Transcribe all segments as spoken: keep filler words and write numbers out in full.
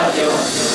رادیو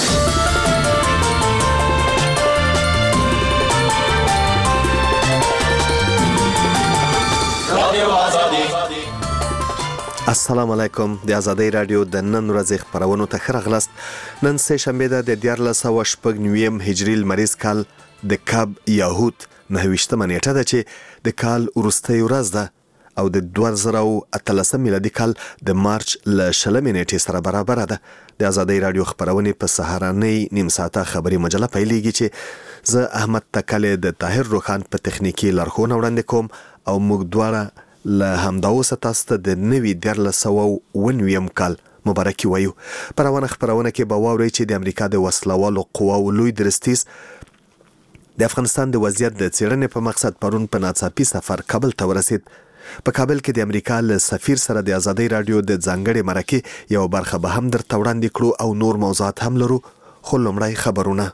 رادیو آزادی. السلام علیکم. د آزادۍ رادیو د نن ورځې خپرونو ته ښه راغلاست. نن سه شنبه ده د دیارلس سوه شپږ نویم هجري لمریز کال د کب یاهود نهه ویشتمه نیټه ده چې د کال وروستۍ ورځ ده او د دوه زره او اتلسم میلادي کال د مارچ له شلمې نیټې سره برابره ده. د آزادۍ رادیو خپرونې په سهارنۍ نیم ساعته خبري مجله پیلېږي چې زه احمد تکلې د طاهر روخان په تخنیکي لارښوونه وړاندې کوم او موږ دواړه له همدا اوسه تاسو ته د نوي دیارلس سوه اوه نویم کال مبارکي وایو. په روانه خپرونه کې به واورئ چې د امریکا د وسلوالو قواو لوی درستیز د افغانستان د وضعیت د څېړنې په مقصد پرون په ناڅاپي سفر کابل ته ورسید. په کابل کې د امریکا له سفیر سره د آزادۍ رادیو د ځانګړې مرکې یو برخه به هم درته وړاندې کړو او نور موضوعات هم لرو، خو لومړی خبرونه.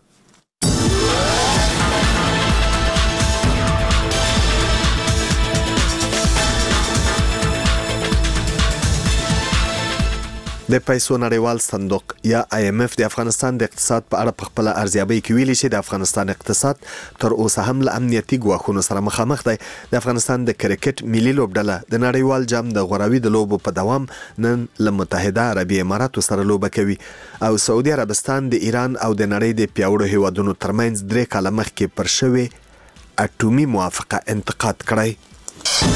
د پیسو نړیوال صندوق یا آی ایم اف د افغانستان د اقتصاد په اړه په خپل ارزیابۍ کې ویلي چې د افغانستان اقتصاد تر اوسه هم له امنیتي ګواښونو سره مخامخ دی. د افغانستان د کرکټ ملي لوبډله د نړیوال جام د غوراوي د لوبو په دوام نن له متحده عربي اماراتو سره لوبه کوي او سعودي عربستان د ایران او د نړۍ د پیاوړو هیوادونو ترمنځ درې کاله مخکې پر شوې اټومي موافقه انتقاد کړی.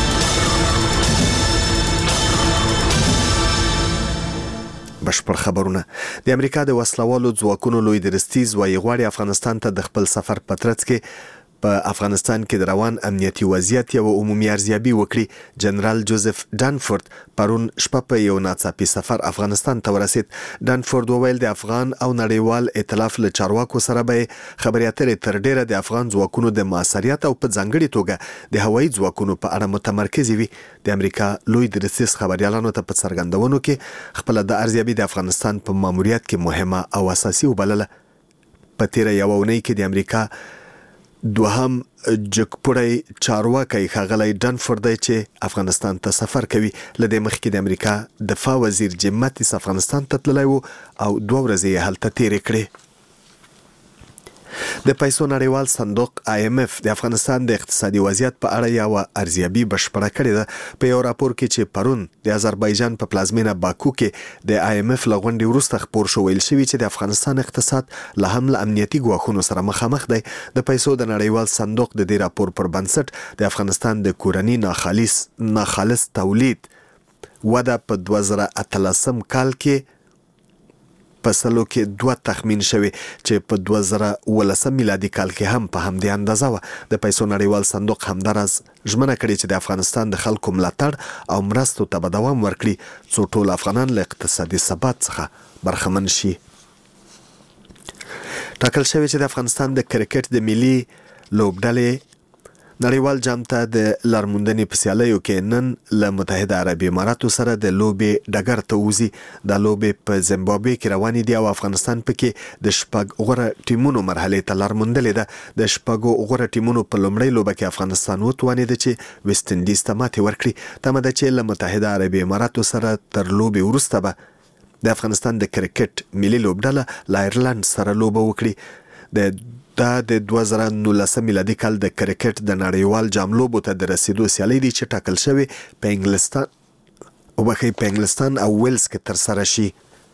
بشپړ خبرونه. د امریکا د وسلوالو ځواکونو لوی درستیز وایي غواړي افغانستان ته د خپل سفر په ترڅ کې په افغانستان کې د روان امنیتي وضعیت یو عمومي ارزیابي وکړي. جنرال جوزف ډانفورد پرون شپه په یو ناڅاپي سفر افغانستان ته ورسید. ډانفورد وویل د افغان او نړیوال ائتلاف له چارواکو سره به خبرې اترې تر ډیره د افغان ځواکونو د موثریت او په ځانګړي توګه د هوایي ځواکونو په اړه متمرکز وي. د امریکا لوی درستیز خبريالانو ته په څرګندونو کې خپل د ارزیابي د افغانستان په ماموریت کې مهمه او اساسي وبلله. په تیره یوه اونۍ کې د امریکا دوهم جګپوړی چارواکی ښاغلی ډانفورد دی چې افغانستان ته سفر کوي. له دې مخکې د امریکا دفاع وزیر جیم ماتیس افغانستان ته تللی و او دوه ورځې یې هلته تیرې کړې. د پیسو نړیوال صندوق آی ایم اف د افغانستان د اقتصادي وضعیت په اړه یوه ارزیابي بشپړه کړې ده. په یو راپور کې چې پرون د آذربایجان په پلازمینه باکو کې د آی ایم اف له غونډې وروسته خپور شو ویل شوي چې د افغانستان اقتصاد له هم له امنیتي ګواښونو سره مخامخ دی. د پیسو د نړیوال صندوق د دې راپور پر بنسټ د افغانستان د کورني ناخالص ناخالص تولید وده په دوه زره اتلسم کال کې په سلو کې دوه تخمین شوی چې په دوه زره اوولسم میلادي کال کې هم په همدې اندازه وه. د پیسو نړیوال صندوق همداراز ژمنه کړې چې د افغانستان د خلکو ملاتړ او مرستو ته به دوام ورکړي څو ټول افغانان له اقتصادي ثبات څخه برخمن شي. ټاکل شوی چې د افغانستان د کرکټ د ملي لوبډلې نړیوال جام ته د لارموندنې په سیالیو کې نن له متحده عربي اماراتو سره د لوبې ډګر ته وځي. دا لوبې په زیمبابوې کې روانې دي او افغانستان پکې د شپږ غوره ټیمونو مرحلې ته لار موندلې ده. د شپږو غوره ټیمونو په لومړۍ لوبه کې افغانستان وتوانېده چې ویسټ انډیز ته ماتې ورکړي. تمه ده چې له متحده عربي اماراتو سره تر لوبې وروسته به د افغانستان د کرکټ ملي لوبډله له آیرلند سره لوبه وکړي. د دا د دوه زره نولسم میلادي کال د کرکټ د نړیوال جام لوبو ته د رسیدو سیالۍ دي چې ټاکل شوی په انګلستان وبخښئ په انګلستان او ویلز کې ترسره شي.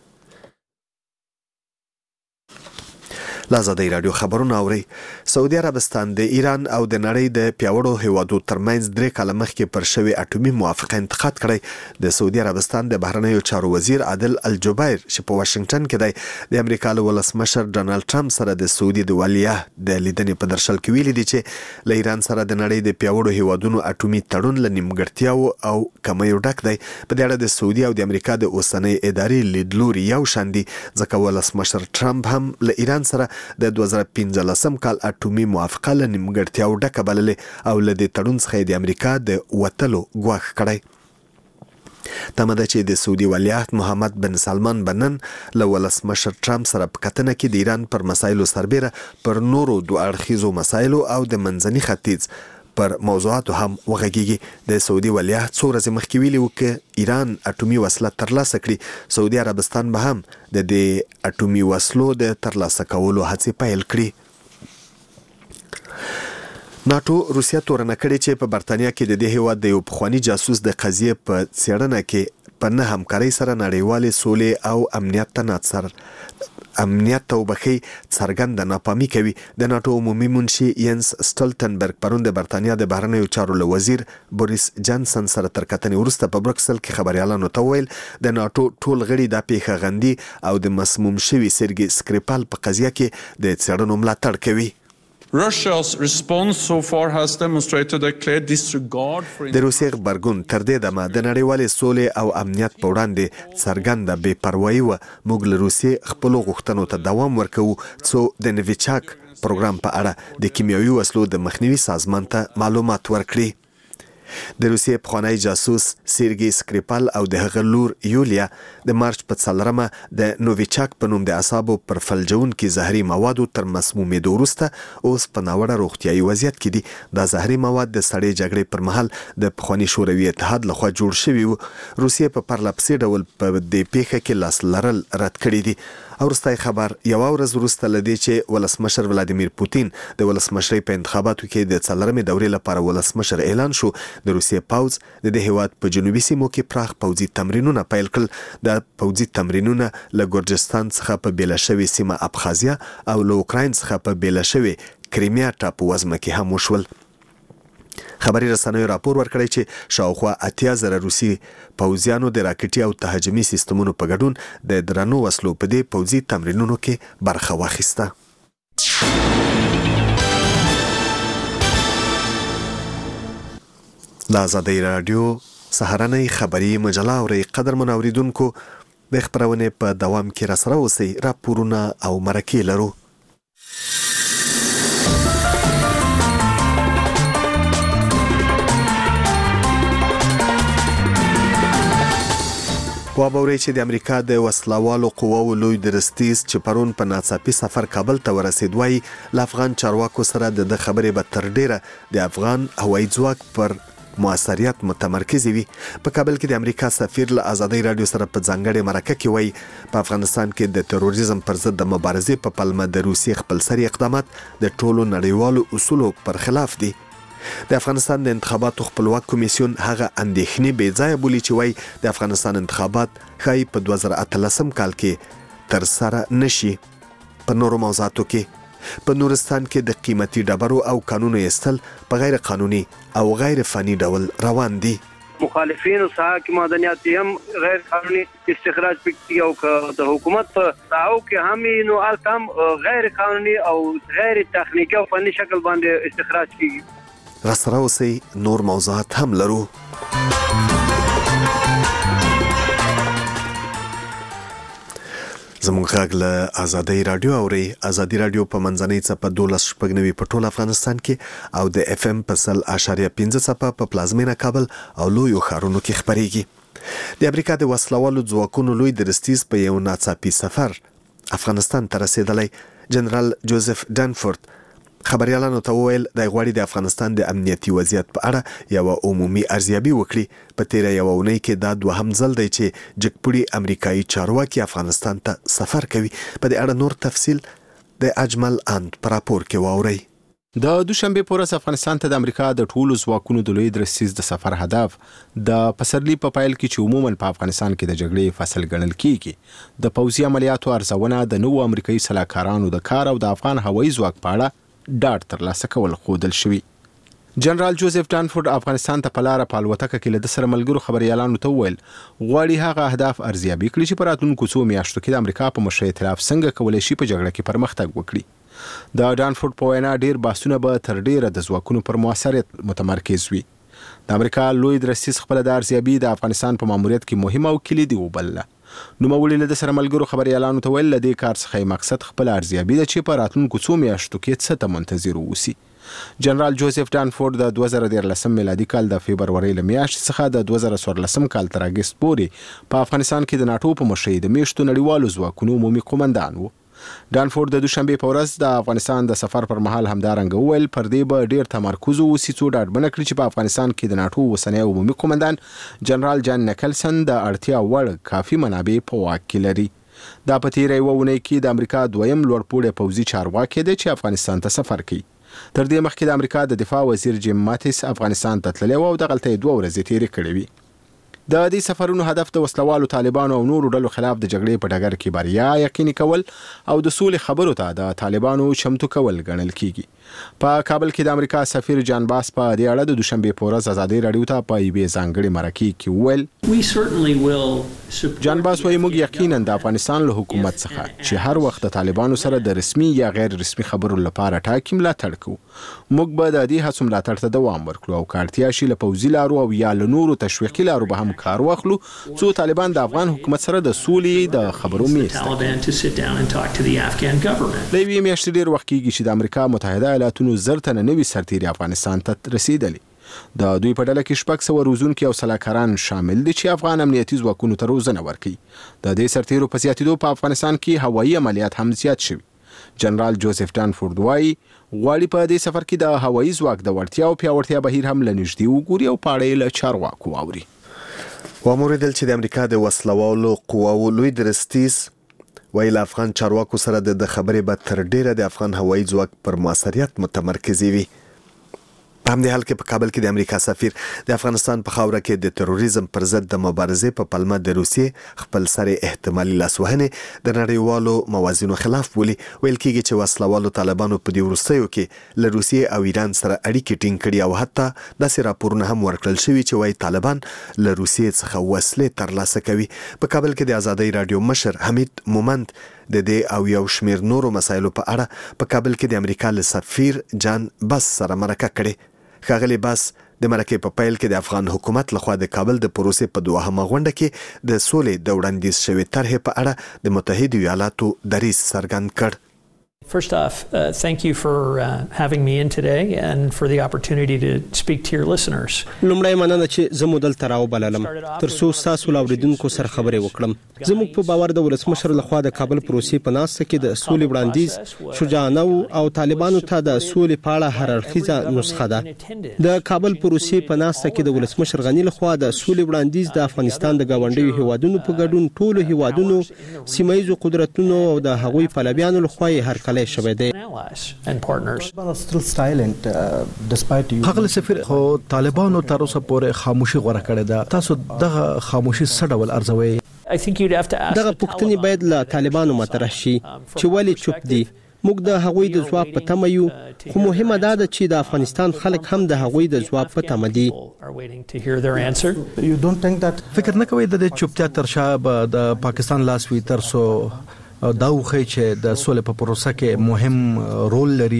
له آزادۍ رادیو خبرونه اورئ. سعودي عربستان د ایران او د نړۍ د پیاوړو هیوادو ترمنځ درې کاله مخکې پر شوې اټومي موافقه انتقاد کړی. د سعودي عربستان د بهرنیو چارو وزیر عادل الجبیر چې په واشنګټن کې دی د امریکا له ولسمشر ډانلډ ټرمپ سره د سعودي د ولیعهد د لیدنې په درشل کې ویلي دي چې له ایران سره د نړۍ د پیاوړو هیوادونو اټومي تړون له نیمګړتیاوو او کمیو ډک دی. په دې اړه د سعودي او د امریکا د اوسنۍ ادارې لیدلوري یو شان دي ځکه ولسمشر ټرمپ هم له ایران سره د دوه زره پنځلسم کال اټومي موافقه له نیمګړتیاو ډکه بللې او له دې تړون څخه د امریکا د وتلو ګواښ کړی. تمه ده چې د سعودي ولیعهد محمد بن سلمان به نن له ولسمشر ټرمپ سره په کتنه کې د ایران پر مسایلو سربیره پر نورو دوه اړخیزو مسایلو او د منځني ختیځ پر موضوعاتو هم وغږیږي. د سعودي ولیعهد څو ورځې مخکې ویلي و که ایران اټومي وسله ترلاسه کړي سعودي عربستان به هم د دې اټومي وسلو د ترلاسه کولو هڅې پیل کړي. ناتو روسیا تورنه کړې چې په برتانیا کې د دې هیواد د یو پخوانی جاسوس د قضیې په څېړنه کې په نه همکارۍ سره نړیوالې سولې او امنیت ته ناڅر امنیت ته وبخي څرګنده ناپامي کوي. د ناتو عمومي منشي ینس سټلټنبرګ پرون د برتانیا د بهرنیو چارو له وزیر بوریس جانسن سره تر کتنې وروسته په برکسل کې خبريالانو ته ویل د ناتو ټول غړي د پیښه غندي او د مسموم شوی سرګي سکریپال په قضیه کې د څېړنو ملاتړ کوي. Russia's response so far has demonstrated a clear disregard for د روسیې غبرګون تر دې دمه د نړیوالې سولې او امنیت په وړاندې څرګنده بې پروایي و. موږ له روسیې خپلو غوښتنو ته دوام ورکوو څو د نویچاک پروګرام په اړه د کیمیاوي وسلو د مخنیوي سازمان ته معلومات ورکړي. د روسیې پخوانی جاسوس سرګي سکریپال او د هغه لور یولیا د مارچ په څلورمه د نوویچاک په نوم د اعصابو پر فلجونکي زهري موادو تر مسمومېدو وروسته اوس په ناوړه روغتیایي وضعیت کې دي. دا زهري مواد د سړې جګړې پر مهال د پخوانی شوروي اتحاد لخوا جوړ شوي وو. روسیې په پرله پسې ډول په دې پیښه کې لاس لرل رد کړي دي. او وروستی خبر یوه ورځ وروسته له دې چې ولسمشر ولادیمیر پوتین د ولسمشرۍ په انتخاباتو کې د څلورمې دورې لپاره ولسمشر اعلان شو د روسیې پوځ د دې هیواد په جنوبي سیمو کې پراخ پوځي تمرینونه پیل کړل. د پوځي تمرینونه له ګورجستان څخه په بیله شوې سیمه ابخازیا او له اوکراین څخه په بیله شوې کریمیا ټاپو وزمه کې هم وشول. خبري رسنیو راپور ورکړی چې شاوخوا اتیا زره روسي پوځیانو د راکټي او تهاجمي سیستمونو په ګډون د درنو وسلو په دې پوځي تمرینونو کې برخه واخیسته. د آزادۍ راډیو سهارنۍ خبري مجله اورئ. قدرمن اوریدونکو د خبرونې په دوام کې راسره اوسئ. راپورونه او مرکې لرو. وابوري چې د امریکا د وسلوالو قواو لوی درستیز چې پرون په ناڅاپي سفر کابل ته ورسید وای له افغان چارواکو سره د خبرې به تر ډیره د افغان هوایي ځواک پر موثریت متمرکز وي. په کابل کې د امریکا سفیر له آزادۍ راډیو سره په ځانګړې مرکه کې وای په افغانستان کې د تروریزم پر ضد د مبارزې په پلمه د روسیې خپلسري اقدامات د ټولو نړیوالو اصولو پر خلاف دي. د افغانستان د انتخاباتو خپلواک کمیسیون هغه اندېښنې بې ځایه بولي چې وای د افغانستان انتخابات ښایي په دوه زره اتلسم کال کې تر سره نشي. په نورو موضوعاتو کې په نورستان کې د قیمتي ډبرو او کانونو ایستل په غیر قانوني او غیر فني ډول روان دي. مخالفینو ساحه کې معدنیات هم غیر قانوني استخراج پکې او د حکومت په ساحو کې هم نو التم غیر قانوني او غیر تخنیکی او فني شکل باندې استخراج کیږي. راسره اوسئ. نور موضوعات هم لرو. زموږ غږ له آزادۍ راډیو اورئ. آزادۍ راډیو په منځنۍ څپه دولس شپږ نوي په ټول افغانستان کې او د اف ام په سل اشاریه پنځه څپه په پلازمینه کابل او لویو ښارونو کې خپریږي. د امریکا د وسلوالو ځواکونو لوی درستیز په یو ناڅاپي سفر افغانستان ته رسېدلی. جنرال جوزف ډانفورد خبريالانو ته وویل د غواړي د افغانستان د امنیتي وضعیت په اړه یو عمومي ارزیابي وکړي. په تیره یو اونۍ کې دا دوهم ځل دی چې جګپوړي امریکایي چارواکي افغانستان ته سفر کوي. په دې اړه نور تفصیل د اجمل اند پر راپور کې واورئ. د دوشنبه په ورځ افغانستان ته د امریکا د ټولو ځواکونو د لوی درستیز د سفر هدف د پسرلي په پایل کې چې عموما په افغانستان کې د جګړې فصل ګڼل کیږي د پوځي عملیاتو ارزونه د نوو امریکایي سلاکارانو د کار او د افغان هوایي ځواک په اړه ډاډ ترلاسه کول ښودل شوي. جنرال جوزف ډانفورد افغانستان ته په لاره په الوتکه کې له ده سره ملګرو خبریالانو ته وویل غواړي هغه اهداف ارزیابي کړي چې په راتلونکو څو میاشتو کې د امریکا په مشرۍ ائتلاف څنګه کولی شي په جګړه کې پرمختګ وکړي. د ډانفورد په وینا ډیر بحثونه به تر ډیره د ځواکونو پر موثریت متمرکز وي. د امریکا لوی درستیز خپله د ارزیابي د افغانستان په ماموریت کې مهمه او کلیدي وبلله. نوموړي له ده سره ملګرو خبریالانو ته ویل له دې کار څخه مقصد خپل ارزیابي ده چې په راتلونکو څو میاشتو کې څه ته منتظر اوسي. جنرال جوزف ډانفورد د دوه زره دیارلسم میلادي کال د فبرورۍ له میاشتې څخه د دوه زره څوارلسم کال تر اګست پورې په افغانستان کې د ناټو په مشرۍ د میشتو نړیوالو ځواکونو عمومي قومندان و. ډانفورد د دوشنبه په ورځ د افغانستان د سفر پر مهال همدارنګه وویل پر دې به ډیر تمرکز وشي څو ډاډمنه کړي چې په افغانستان کې د ناتو اوسنی عمومي قومندان جنرال جان نکلسن د اړتیا وړ کافي منابع په واک کې لري. دا په تیره یوه اونۍ کې د امریکا دویم لوړپوړی پوځي چارواکی دی چې افغانستان ته سفر کوي. تر دې مخکې د امریکا د دفاع وزیر جیم ماتیس افغانستان ته تللی و او دغلته یې دوه ورځې تیرې کړې وي. د دې سفرونو هدف د وسلوالو طالبانو او نورو ډلو خلاف د جګړې په ډګر کې بریا یقیني کول او د سولې خبرو ته د طالبانو چمتو کول ګڼل کیږي. په کابل کې د امریکا سفیر جان باس په دې اړه د دوشنبه په ورځ ازادي رادیو ته په یوې ځانګړې مرکې کې وویل جان باس وايي موږ یقینا د افغانستان له حکومت څخه چې هر وخت د طالبانو سره د رسمي یا غیر رسمي خبرو لپاره ټاکي ملاتړ کوو. موږ به د دې هڅو ملاتړ ته دوام ورکړو او کارتیا شي له پوځي لارو او یا له نورو تشویقي لارو به هم کار واخلو څو طالبان د افغان حکومت سره د سولې د خبرو میز ته له یوې میاشتې ډېر وخت کېږي چې د امریکا متحده ایالاتونو زر تنه نوي سرتیري افغانستان ته رسېدلي. د دوی په ډله کې شپږ سوه روزونکي او سلاکاران شامل دي چې افغان امنیتي ځواکونو ته روزنه ورکوي. د دې سرتیرو په زیاتېدو په افغانستان کې هوایي عملیات هم زیات شوي. جنرال جوزف ډانفورد وایي غواړي په دې سفر کې د هوایي ځواک د وړتیا او پیاوړتیا بهیر هم له نږدې وګوري او په اړه یې له چارواکو واوري. واوریدل چې د امریکا د وسلوالو قواو لوی درستیز ویل افغان چارواکو سره د خبرې به تر ډیره د افغان هوایي ځواک پر موثریت متمرکزي وي. په همدې حال کې په کابل کې د امریکا سفیر د افغانستان په خاوره کې د تروریزم پر ضد د مبارزې په پلمه د روسیې خپل سره احتمالي لاسوهنې د نړیوالو موازینو خلاف بولي. ویل کېږي چې وسلوالو طالبانو په دې وروستیو کې له روسیې او ایران سره اړیکې ټینګ کړي او حتی داسې راپورونه هم ورکړل شوي چې وایي طالبان له روسیې څخه وسلې ترلاسه کوي. په کابل کې د ازادۍ رادیو مشر حمید مومند د دې او یو شمیر نورو مسایلو په اړه په کابل کې د امریکا له سفیر جان باس سره مرکه کړې. ښاغلی باس د مرکې په پیل کې د افغان حکومت لخوا د کابل د پروسې په دوهمه غونډه کې د سولې د وړاندیز شوې طرحې په اړه د متحده ایالاتو دریځ څرګند کړ. First off, uh, thank you for uh, having me in today and for the opportunity to speak to your listeners. لومړی مننه چې زه مو دلته راوبللم ترڅو ستاسو لاوریدونکو سره خبرې وکړم. زموږ په باور د ولسمشر لخوا د کابل پروسې په ناسته کې د سولې وړاندیز شجاعانه او طالبانو ته د سولې په اړه هر اړخیزه نسخه ده. د کابل پروسې په ناسته کې د ولسمشر غنی لخوا د سولې وړاندیز د افغانستان د ګاونډیو هیوادونو په ګډون ټولو هیوادونو سیمایي قدرتونو او د هغوی پلویانو لخوا هر کله شوی دی. هغه سفیر خو طالبانو تر اوسه پورې خاموشي غوړه کړې ده. تاسو دغه خاموشي څه ډول ارزوي؟ دغه پوښتنې باید له طالبانو مطرح شي چې ولې چوپ دي. موږ د هغوی د ځواب په تمه یو خو مهمه دا ده چې د افغانستان خلک هم د هغوی د ځواب په تمه دي. فکر نه کوئ د چوپتیا تر شا به د پاکستان لاس وي تر څو دا وخی چې د سولې په پروسه کې مهم رول لري؟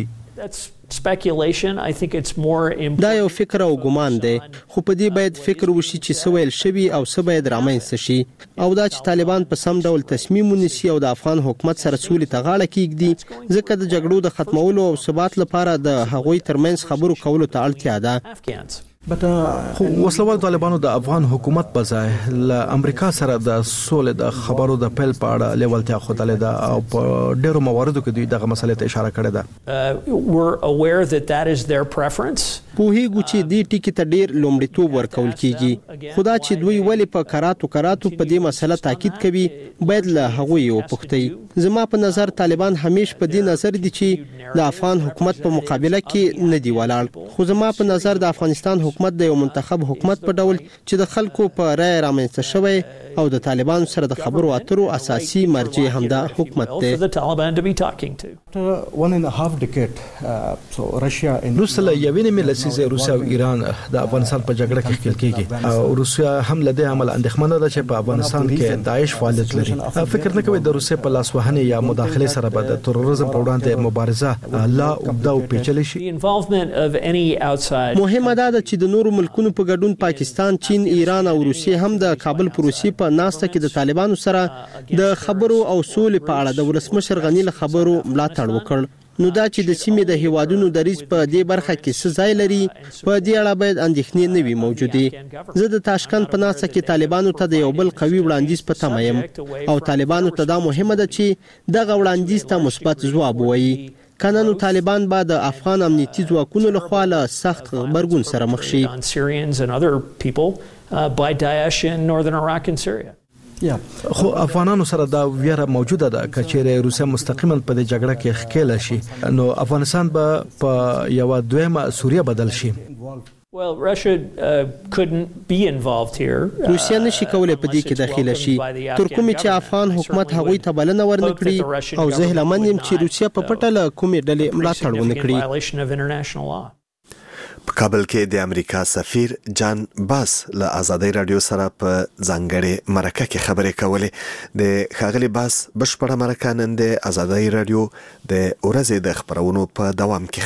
دا یو فکر او ګمان دی خو په دې باید فکر وشي چې څه ویل شوي او څه باید رامنځته شي او دا چې طالبان په سم ډول تصمیم ونیسي او د افغان حکومت سره سولې ته غاړه کېږدي ځکه د جګړو د ختمولو او ثبات لپاره د هغوی ترمنځ خبرو کولو ته اړتیا ده. خو وسلوال طالبانو د افغان حکومت په ځای له امریکا سره د سولې د خبرو د پیل په اړه لیوالتیا ښودلې ده او په ډېرو مواردو کې دوی دغه مسلې ته اشاره کړې ده. پوهیږو چې دې ټکي ته ډېر لومړیتوب ورکول کېږي خو دا چې دوی ولې په کراتو کراتو په دې مسله تاکید کوي باید له هغوی وپوښتئ. زما په نظر طالبان همیش په دې نظر دي چې د افغان حکومت په مقابله کې نه دی ولاړ خو زما په نظر د افغانستان حکومت د یو منتخب حکومت په ډول چې د خلکو په رای رامنځته شوی او د طالبانو سره د خبرو اترو اساسي مرجع همدا حکومت دی. روسله یوې نیمې لسیزې روسیا او ایران د افغانستان په جګړه کې ښکېل کېږي او روسیا هم له دې عمل اندېښمنه ده چې په افغانستان کې داعش فعالیت لري. فکر نه کوي د روسیې په لاسوهنې یا مداخلې سره به د تروریزم په وړاندې مبارزه لا اوږده او پیچلې شي؟ مهمه دا ده چې د نورو ملکونو په ګډون پاکستان، چین، ایران او روسیې هم د کابل پروسې په ناسته کې د طالبانو سره د خبرو او سولې په اړه د ولسمشر غنی له خبرو ملاتړ وکړ. نو دا چې د سیمې د هیوادونو دریځ په دې برخه کې څه ځای لري په دې اړه باید اندېښنې نه وي موجودې. زه د تاشکند په ناسته کې طالبانو ته د یو بل قوي وړاندیز په تمه یم او طالبانو ته دا مهمه ده چې دغه وړاندیز ته مثبت ځواب ووایي، کنه نو طالبان به د افغان امنیتي ځواکونو لخوا له سخت غبرګون سره مخ شي. خو افغانانو سره دا ویره موجوده ده که چیرې روسیا مستقیما په دې جګړه کې ښکېله شي نو افغانستان به په یو دویمه سوریه بدل شي. Well, Russia uh, couldn't be involved here. روسیا نشي کولای په دې کې داخله شي تر کومې چې افغان حکومت هغوی ته بلنه ورنکړي او زه هیله مند یم چې روسیا په پټه له کومې ډلې ملاتړ ونه کړي. په کابل کې د امریکا سفیر جان باس له آزادۍ رادیو سره په ځانګړې مرکه کې خبرې کولې. د ښاغلي باس بشپړه مرکه نن د آزادۍ رادیو د ورځې د خبرونو په دوام کې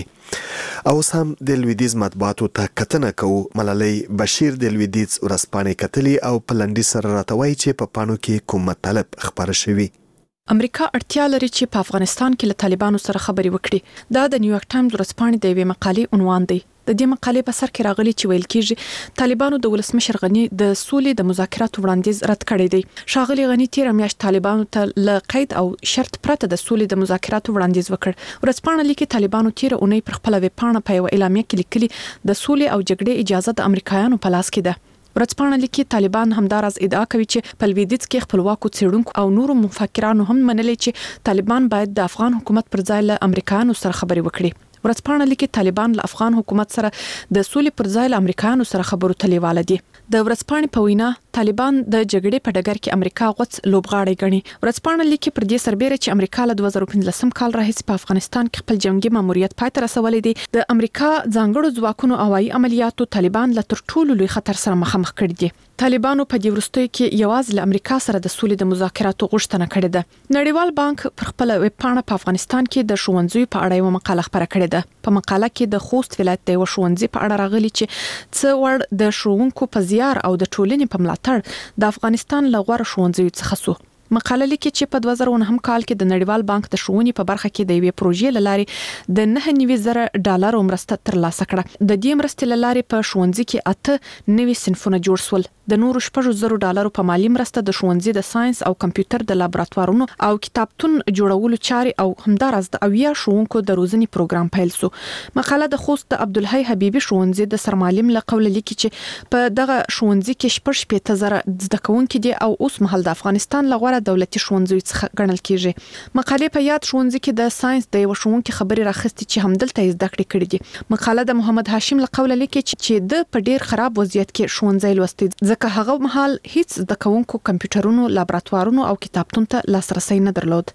خپریږي. او سم د لویدیز مطبوعاتو ته کتنه کوو. ملالۍ بشیر د لویدیز ورځپاڼې کتلي او په لنډي سره راته وایي چې په پاڼو کې کوم مطالب خپاره شوي. امریکا اړتیا لري چې په افغانستان کې له طالبانو سره خبرې وکړي. دا د نیویارک ټایمز ورځپاڼې د یوې مقالې عنوان دی. د دې مقالې په سر کې راغلي چې ویل کېږي طالبانو د ولسمشر غنی د سولې د مذاکراتو وړاندیز رد کړی دی. ښاغلي غنی تیر میاشت طالبانو ته له قید او شرط پرته د سولې د مذاکراتو وړاندیز وکړ. ورځپاڼه لیکي طالبانو تیر اونۍ پر خپل ویبپاڼه په یو اعلامیه کې لیکلي د سولې او جګړې اجازه د امریکایانو په لاس کې ده. ورځپاڼه لیکي طالبان همداراز ادعا کوي چې په لویدیځ کې خپلواکو څېړونکو او نورو مفکرانو هم منلي چې طالبان باید د افغان حکومت پر ځای له امریکایانو سره خبرې وکړي. ورځپاڼه لیکي طالبان له افغان حکومت سره د سولې پر ځای له امریکایانو سره خبرو ته لیواله دي. د ورځپاڼې په وینا طالبان د جګړې په ډګر کې امریکا غوڅ لوبغاړی ګڼي. ورځپاڼه لیکي پر دې سربېره چې امریکا له دوه زره پنځلسم کال راهیسې په افغانستان کې خپل جنگي ماموریت پای ته رسولی دی. د امریکا ځانګړو ځواکونو هوایي عملیاتو طالبان له تر ټولو لوی خطر سره مخامخ کړي دي. طالبانو په دې وروستیو کې یوازې له امریکا سره د سولې د مذاکراتو غوښتنه کړې ده. نړیوال بانک پر خپل ویبپاڼه په افغانستان کې د ښوونځیو په اړه یو مقاله خپره کړې ده. په مقاله کې د خوست ولایت د یو ښوونځي په اړه راغلي چې څه وړ د ښوونکو په زیار او د ټولنې په ملاتړ د افغانستان له غوره ښوونځیو څخه سو. مقاله لیکي چې په دوه زره نهم کال کې د نړیوال بانک د ښوونې په برخه کې د یوې پروژې لارې د نه نوي زره ډالر مرسته ترلاسه کړه. د دې مرستې لارې په ښوونځي کې اته نوي صنفونه جوړ شول. د نورو شپږ زره ډالر په مالی مرسته د ښوونځي د ساينس او کمپیوټر د لابراتوارونو او کتابتون جوړولو چارې او همدارس د اویا ښوونکو د روزنې پروګرام پیل شو. مقاله د خوست د عبدالحی حبیبي ښوونځي د سرمعلم له قوله لیکي چې په دغه ښوونځي کې شپږ شپېته زره زده کوونکي دي او اوس مهال د افغانستان له غوره دولتي ښوونځیو څخه ګڼل کیږي. مقالې په یاد ښوونځي کې د ساينس د یو ښوونکي خبرې راخستې چې همدلته یې زده کړې کړې دي. مقاله د محمد هاشم له قوله لیکي چې د په ډیر خراب وضعیت کې ښوونځی لوستي ځکه هغه مهال هیڅ زده کوونکو کمپیوټرونو، لابراتوارونو او کتابتون ته لاسرسی نه درلود.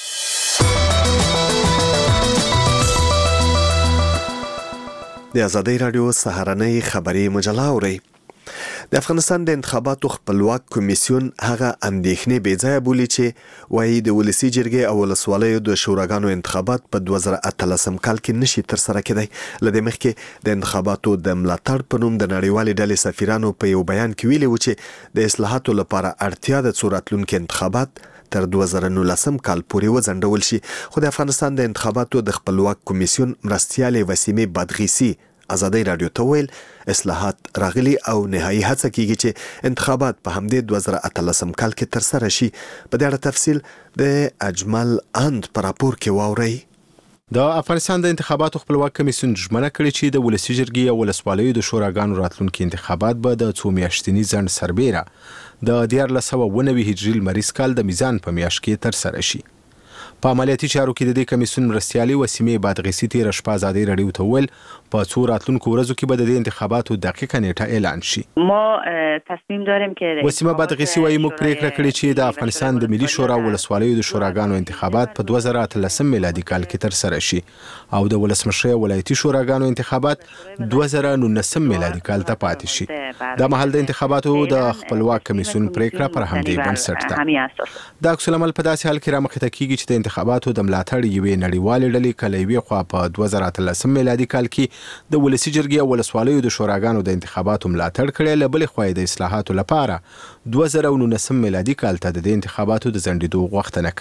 د آزادۍ رادیو سهارنۍ خبري مجله اورئ. د افغانستان د انتخاباتو خپلواک کمیسیون هغه اندېښنې بې ځایه بولي چې وایي د ولسي جرګې او ولسوالیو د شوراګانو انتخابات په دوه زره اتلسم کال کې نشي ترسره کېدی. له دې مخکې د انتخاباتو د ملاتړ په نوم د نړیوالې ډلې سفیرانو په یو بیان کې ویلي و چې د اصلاحاتو لپاره اړتیا د څو راتلونکي انتخابات تر دوه زره نولسم کال پورې وځنډول شي. خو د افغانستان د انتخاباتو د خپلواک کمیسیون مرستیالې وسیمې بادغیسي آزادۍ رادیو ته ویل اصلاحات راغلي او نهایي هڅه کیږي چې انتخابات په همدې دوه زره اتلسم کال کې ترسره شي. په دې اړه تفصیل د اجمل اند پر راپور کې واورئ. د افغانستان د انتخاباتو خپلواک کمیسیون ژمنه کړې چې د ولسي جرګې او ولسوالیو د شوراګانو راتلونکي انتخابات به د څو میاشتني ځنډ سربېره د دیارلس سوه اوه نوي هجري لمریز کال د میزان په میاشت کې ترسره شي. په عملیاتي چارو کې د دې کمیسیون مرستیالې وسیمې بادغیسي تېره شپه ازادۍ رادیو ته وویل په څو راتلونکو ورځو کې به د دې انتخاباتو دقیقه نیټه اعلان شي. ما تصمیم داریم که وسیمه بادغیسي وایي موږ پریکړه کړې چې د افغانستان د ملي شورا ولسوالیو د شوراګانو انتخابات په دوه زره اتلسم میلادي کال کې ترسره شي او د ولسمشرۍ ولایتي شوراګانو انتخابات دوه زره نولسم میلادي کال ته پاتې شي. دا مهال د انتخاباتو د خپلواک کمیسیون پریکړه پر همدې بنسټ ده. دا عکس العمل په داسې حال کې رامخې ته کیږي چې د انتخاباتو د ملاتړ یوې نړیوالې ډلې کله یوې خوا په دوه زره اتلسم میلادي کال کې د ولسي جرګې او ولسوالیو د شوراګانو د انتخاباتو ملاتړ کړی، له بلې خوا د اصلاحاتو لپاره دوه زره نولسم میلادي کال ته د انتخاباتو د ځنډېدو غوښتنه کړې.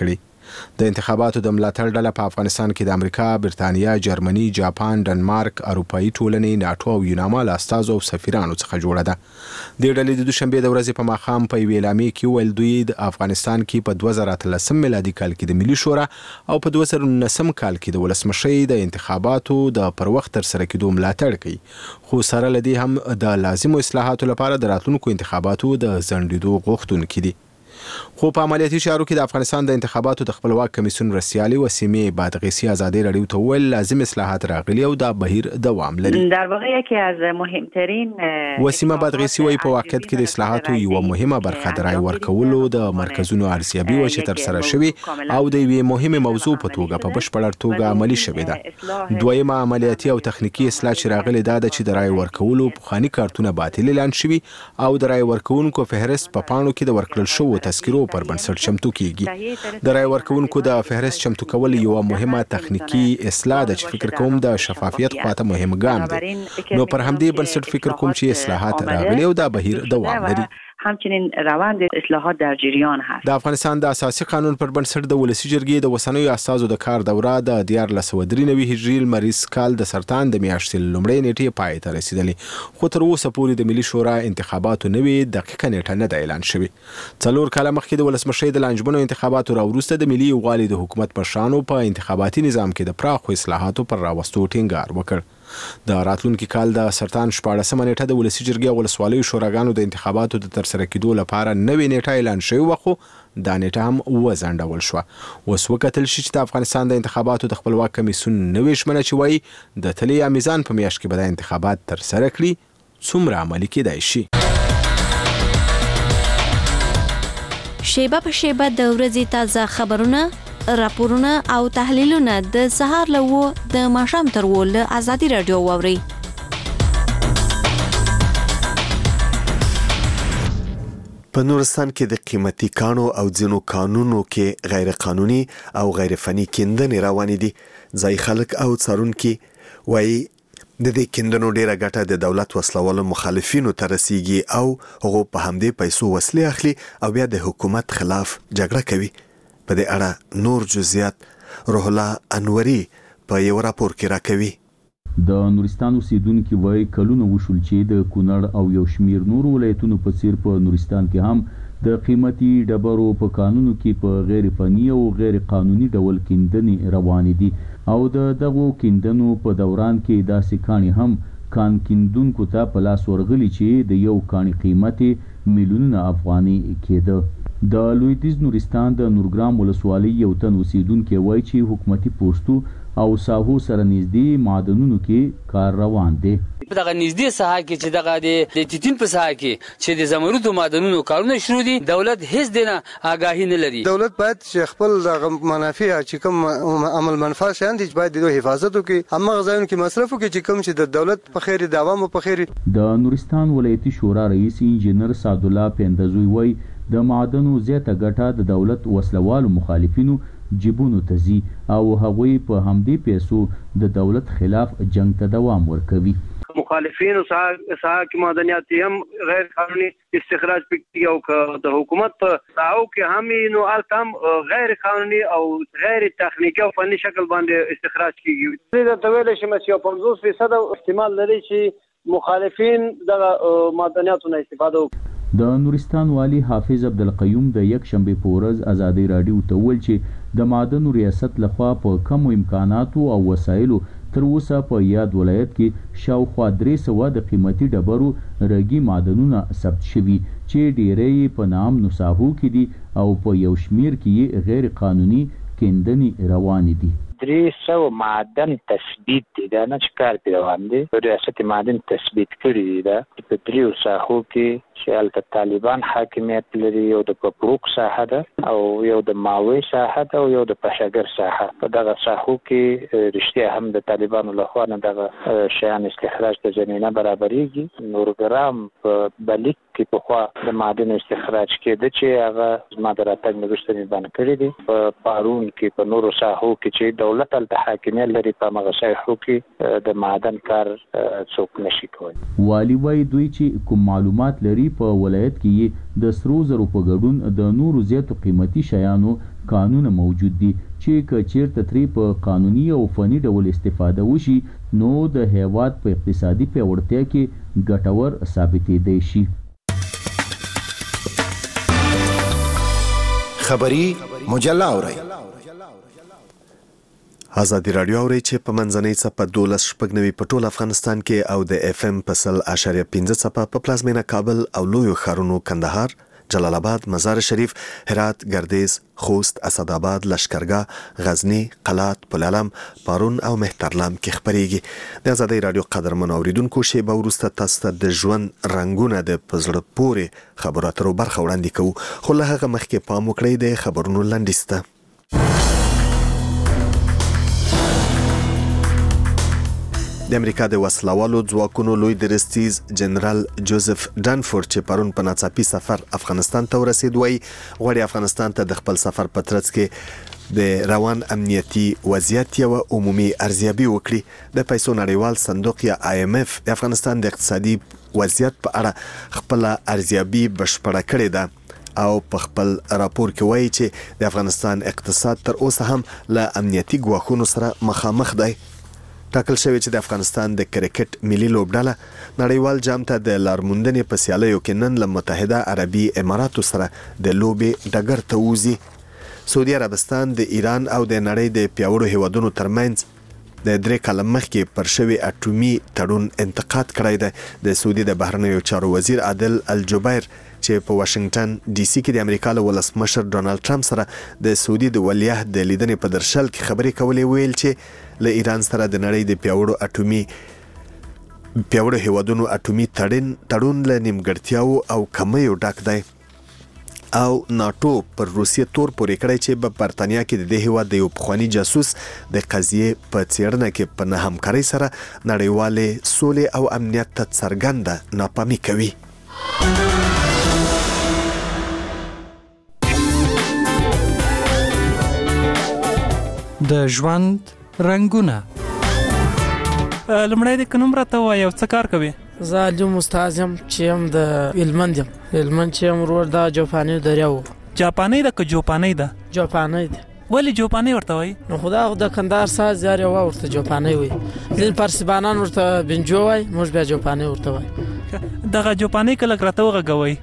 د انتخاباتو د ملاتړ ډله په افغانستان کې د امریکا، برتانیا، جرمني، جاپان، ډنمارک، اروپایي ټولنې، ناټو او یوناما له استازو او سفیرانو څخه جوړه ده. د ډلې د دوشنبه د ورځې په ماښام په یوې اعلامیې کې ویل دوی د افغانستان کې په دوه زره اتلسم میلادي کال کې د ملي شورا او په دوه زره نولسم کال کې د ولسمشۍ د انتخاباتو د پر وخت ترسره کېدو ملاتړ کوي، خو سره له دې هم د لازمو اصلاحاتو لپاره د راتلونکو انتخاباتو د ځنډېدو غوښتونکي دي. خو په عملیاتي چارو کې د افغانستان د انتخاباتو د خپلواک کمیسیون رسیالي وسیمه بادغیسی ازادي رادیو ته ویل لازم اصلاحات راغلي او دا بهیر دوام لري. در واقع یکی از مهمترین وسیمه بادغیسی وایي په واقعیت کې د اصلاحاتو یوه مهمه برخه د رای ورکولو د مرکزونو ارزیابي و چې ترسره شوي او د یوې مهمه موضوع په توګه په بشپړ توګه عملي شوې ده. دویمه عملیاتي او تخنیکی اصلاح چې راغلي دا د چې د رای ورکولو پخواني کارتونه باطل اعلان شوي او د رای ورکونکو فهرست په پاڼو کې د ورکړل شوو تذکرو پر بنسټ چمتو کیږي. د رای ورکونکو د فهرست چمتو کول یو مهمه تخنیکی اصلاح ده چې فکر کوم د شفافیت خواته مهم ګام دی. نو پر همدې بنسټ فکر کوم چې اصلاحات راغلي او دا بهیر دوام لري. همچنین روند اصلاحات در جریان هست. د افغانستان د اساسي قانون پر بنسټ د ولسی جرګې د وسنوي اساسو د کار دوره د دیار لسو درې نوي هجري لمریز کال د سرطان د میاشتې لومړۍ نیټې پای ته رسیدلې، خو تر اوسه پورې د ملي شورا انتخاباتو نوې دقیقه نیټه نه ده اعلان شوې. څلور کاله مخکې د ولسمشۍ د لانجمنو انتخاباتو راوروسته د ملي یووالي د حکومت مشرانو په انتخاباتي نظام کې د پراخو اصلاحاتو پر راوستو ټینګار وکړ. د راتلونکي کال د سرطان شپاړسمه نیټه د ولسی جرګې او ولسوالیو شوراګانو د انتخاباتو د ترسره کېدو لپاره نوې نیټه اعلان شوې وه، خو دا نیټه هم وځنډول شوه. اوس وکتل شي چې د افغانستان د انتخاباتو د خپلواک کمیسیون نوې شمنه چې وایي د تلې یا میزان په میاشت کې به دا انتخابات ترسره کړي څومره عملي کېدای شي. شیبه په شیبه د ورځې تازه خبرونه، راپورونه او تحلیلونه د سهار له و د ماښام تر و له ازادي رادیو واوري. په نورستان کې د قیمتي کانو او ځینو کانونو کې غیر قانوني او غیر فني کیندنې روانې دي. ځای خلک او څارونکي وایي د دې کیندنو ډیره ګټه د دولت وسلوالو مخالفینو ته رسیږي او هغه په همدې پیسو وسلې اخلي او بیا د حکومت خلاف جګړه کوي. په دې اړه نور جزئیات روح الله انوري په یو راپور کې راکوي. د نورستان اوسیدونکو وایي کلونه وشول چې د کونړ او یو شمیر نور ولایتونو په څیر په نورستان کې هم د قیمتي ډبرو په کانونو کې په غیر فني او غیر قانوني ډول کیندنې روانې دي او د دغو کیندنو په دوران کې داسې کاڼي هم کان کیندونکو ته په لاس ورغلي چې د یو کاڼي قیمت میلیونونه افغاني کېده. د لویدیځ نورستان د نورګرام ولسوالۍ یو تن اوسیدونکی وایي چې حکومتي پوسټو او ساحو سره نږدې معدنونو کې کار روان دی. په دغه نږدې ساحه کې چې دغه د تیتین په ساحه کې چې د زمرودو معدنونو کارونه شروع دي، دولت هیڅ دینه آگاهي نه لري. دولت باید چې خپل دغه منافع چې کوم عمل منفعه شیان دي باید د حفاظت وکړي، هم غځایونو کې مصرف وکړي چې کوم چې د دولت په خیر د عوامو په خیر. د نورستان ولایتي شورا رئیس انجینر سعدالله پیندزوی وایي د معدنو زیاته ګټه د دولت وسلوالو مخالفینو جیبونو ته ځي او هغوی په همدې پیسو د دولت خلاف جنگ ته دوام ورکوي. مخالفین او ساحه کې معدنیات هم غیر قانوني استخراج پکې او د حکومت په ساحو کې هم نو التم غیر قانوني او غیر تخنیکی او فني شکل باندې استخراج کیږي. دا د ویل شي چې پنځوس فیصد احتمال لري چې مخالفین د معدنیاتو نه استفاده وکړي. د نورستان والی حافظ عبدالقیوم د یک شنبه په ورځ ازادي رادیو ته ویل چې د معدنو ریاست لخوا په کمو امکاناتو او وسایلو تر اوسه په یاد ولایت کې شاوخوا درې سوه د قیمتي ډبرو رګي معدنونه ثبت شوي چې ډیری په نام نساهو کې دي او په یو شمیر کې غیر قانوني کیندنې روانې دي. درې سوه معدن تثبیت دي، دا نه چې کار پرې روان دی. ریاست معدن تثبیت کړي دي دا په دریو ساحو کې چې هلته طالبان حاکمیت لري، یو د پپروک ساحه ده او یو د ماوی ساحه ده او یو د پشاګر ساحه. په دغه ساحو کې رښتیا هم د طالبانو لخوا نه دغه شیان استخراج ته زمینه برابریږي. نورګرام په بلیک کې پخوا د معدن استخراج کېده چې هغه زما د راتګ نه وروسته مې بند کړي دي. په پارون کې په نورو ساحو کې چې دولت هلته حاکمیت لري په همغه ساحو کې د معدن کار څوک نشي کولی. والي وایي دوی چې کوم معلومات لري په ولایت کې د سرو زرو په ګډون د نورو زیاتو قیمتي شیانو قانون موجود دي چې که چیرته ترې په قانوني او فني ډول استفاده وشي نو د هیواد په اقتصادي پیاوړتیا کې ګټور ثابتېدای شي. خبری مجله اورئ. ازادي رادیو اوري چې په منځنۍ څپه دولس شپږ نوي په ټول افغانستان کې او د اف ام په سل اشاریه پنځه څپه په پلازمینه کابل او لویو ښارونو کندهار، جلال آباد، مزار شریف، هرات، ګردیز، خوست، اسداباد، لشکرګاه، غزنی، قلات، پلالم، پارون او مهترلام کې خبرېږي. د ازادي رادیو قدرمن اوریدونکو شیبه وروسته تاسو ته د ژوند رنگونه د پزړه پورې خبرو اترو برخه وړاندې کوو، خو له هغه مخکې پام وکړئ د خبرونو لنډیز ته. د امریکا د وسلوالو ځواکونو لوی درستیز جنرال جوزف ډانفورد چې پرون په ناڅاپي سفر افغانستان ته ورسید، وایي غواړي افغانستان ته د خپل سفر په ترڅ کې د روان امنیتي وضعیت یو عمومي ارزیابي وکړي. د پیسو نړیوال صندوق یا آی ایم اف د افغانستان د اقتصادي وضعیت په اړه خپل ارزیابي بشپړه کړې ده او په خپل راپور کې وایي چې د افغانستان اقتصاد تر اوسه هم له امنیتي ګواښونو سره مخامخ دی. ټاکل شوی چې د افغانستان د کرکټ ملي لوبډله نړیوال جام ته د لارموندنې په سیالیو کې نن له متحده عربي اماراتو سره د لوبې ډګر ته وځي. سعودي عربستان د ایران او د نړۍ د پیاوړو هیوادونو ترمنځ د درې کاله مخکې پر شوی اټومي تړون انتقاد کړی دی. د سعودي د بهرنیو چارو وزیر عادل الجبیر چې په واشنگټن ډي سي کې د امریکا له ولسمشر ډونالد ټرمپ سره د سعودي د ولیعهد د لیدنې په درشل کې خبرې کولې، ویل چې له ایران سره د نړۍ د پیاوړو اټومي پیاوړو هیوادونو اټومي تړون تړون له نیمګړتیاو او کمیو ډک دی او ناتو پر روسیې تور پورې کړی چې په برتانیا کې د دې هیواد د یو پخواني جاسوس د قضیې په څېړنه کې په نه همکارۍ سره نړیوالې سولې او امنیت ته څرګنده ناپامي کوي. د ژوند رنگونه. لمړی د کوم راته وای او څه کار کوي؟ زه علوم استاد یم چې هم د هلمند یم. هلمند چې هم ورور د جاپاني دریاو. جاپاني ده که جوپاني ده؟ جاپاني ده. ولې جوپاني ورته وای؟ نو خدا د کندهار ساز یار یو ورته جاپاني وای. ځین پارسیبانان ورته بنجو وای، موږ بیا جاپاني ورته وای. دغه جاپاني کله راته وغږوي.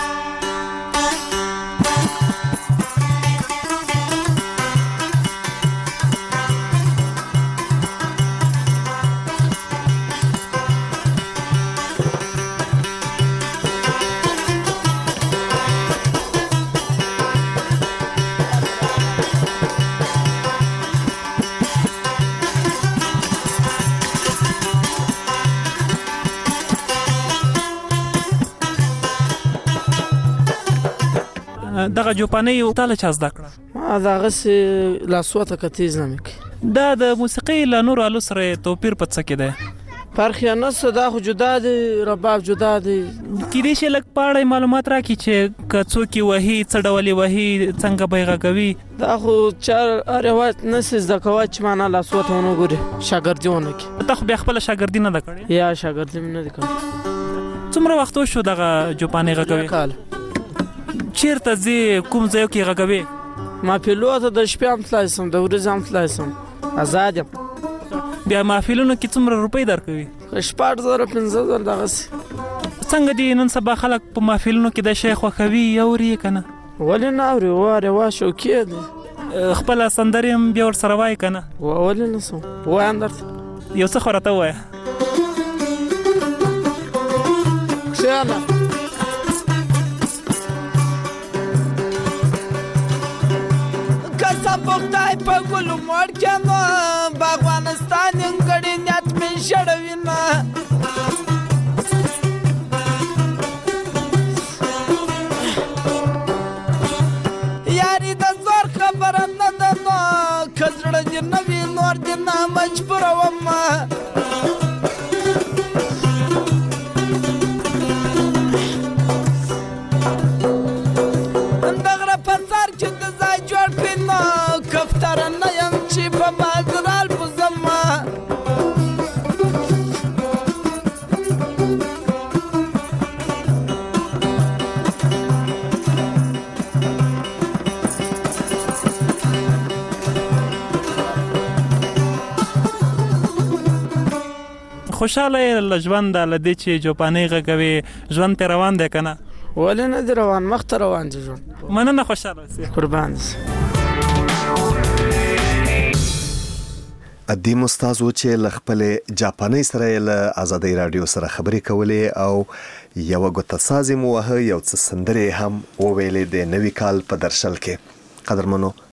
دغه جوپاني یو تاله چا زده کړه؟ ما دغه سي لاسوته کتیز نه مک. دا د موسیقي له نور الو سره توپیر پڅ کې ده؟ فرق یې نه څه، دا خو جدا دي، رباب جدا دي. کېدای شي لږ په اړه معلومات راکړي چې که څوک یې وهي، څه ډول یې وهي، څنګه به یې غږوي؟ دا خو چا روایت نه سي زده کوی چې معنا لاسوته ونه ګوري، شاګردي ونه کړي. ته خو بیا خپله شاګردي نه ده کړې؟ یا شاګردي مې نه ده کړې. څومره وخت وشو دغه جوپاني غږوي؟ کال. چیرته ځې؟ کوم ځای کې غږوي؟ ما پیلوته د شپې هم تللی سم، د ورځې هم تللی سم، آزاد یم. بیا محفلونو کې څومره روپۍ درکوي؟ شپږ زره پنځه زره دغسې. څنګه دي نن سبا خلک په محفلونو کې د شی خوښوي، اوري یې که نه؟ ولې نه اوري؟ وارې وا شوقي دی. خپله سندرې هم بیا ورسره وایي که نه؟ ولې نه سم، وایم درته. یو څه خو راته ووایه. کښېنه. پختای په ګلو مړ کېنو، باغوانستان یم ګړې نیت مې شړوي نه. یاري د زور خبره نه ده نو، که زړه دې نه وي نور دې نه مجبورومه. د غره په سر کې د ځای جوړ کړي نو، کفتر نه یم چې په بازرال بوزمه. خوشاله ژوند د لدې چې جوپانې غږوي ژوند ته روان دی کنه ولې نه دی روان مخ ته روان دي ژوند مننه خوشاله سي قربان ادي مستازو چې لخپل جاپاني سره له آزادۍ رادیو سره خبرې کولې او یو غوته سازي مو وه یو څه سندره هم وویلې د نوي کال په درشل کې قدرمنو